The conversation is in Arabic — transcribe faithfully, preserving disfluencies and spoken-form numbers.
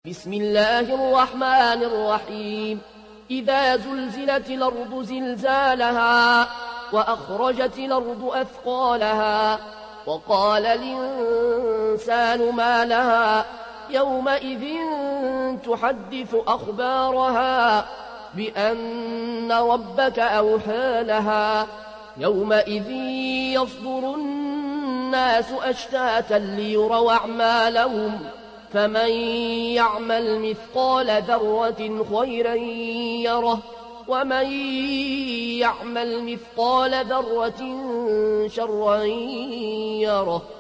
بسم الله الرحمن الرحيم إذا زلزلت الأرض زلزالها وأخرجت الأرض أثقالها وقال الإنسان ما لها يومئذ تحدث أخبارها بأن ربك أوحى لها يومئذ يصدر الناس أشتاتا ليروا أعمالهم فمن يعمل مثقال ذرة خيرا يره ومن يعمل مثقال ذرة شرا يره